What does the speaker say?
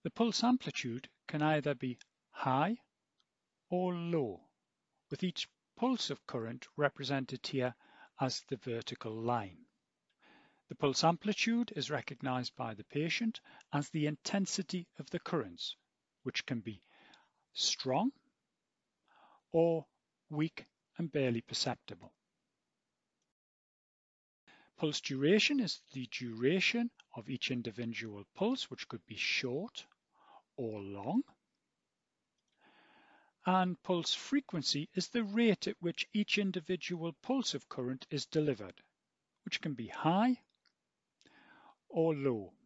The pulse amplitude can either be high or low, with each pulse of current represented here as the vertical line. The pulse amplitude is recognized by the patient as the intensity of the currents, which can be strong or weak and barely perceptible. Pulse duration is the duration of each individual pulse, which could be short or long. And pulse frequency is the rate at which each individual pulse of current is delivered, which can be high or low.